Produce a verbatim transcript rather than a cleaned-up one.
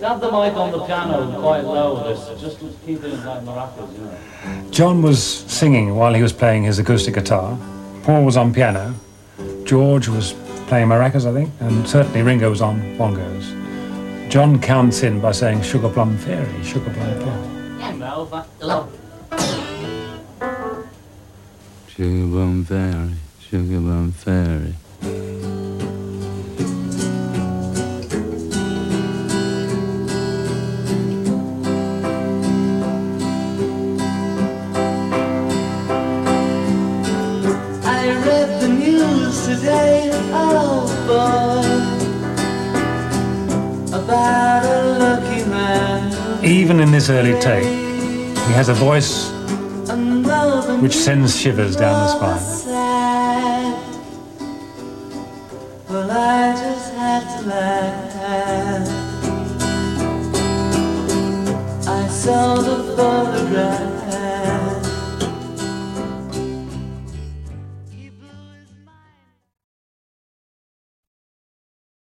Have the mic on the piano quite low, this, just to keep it like maracas, you know. John was singing while he was playing his acoustic guitar. Paul was on piano. George was playing maracas, I think, and certainly Ringo was on bongos. John counts in by saying Sugar Plum Fairy, Sugar Plum Fairy. Yeah, Mel, that, hello. Sugar Plum Fairy, Sugar Plum Fairy. Today, oh boy, about a lucky man. Even in this early take, he has a voice which sends shivers down the spine. Well, I just had to laugh. I saw the photograph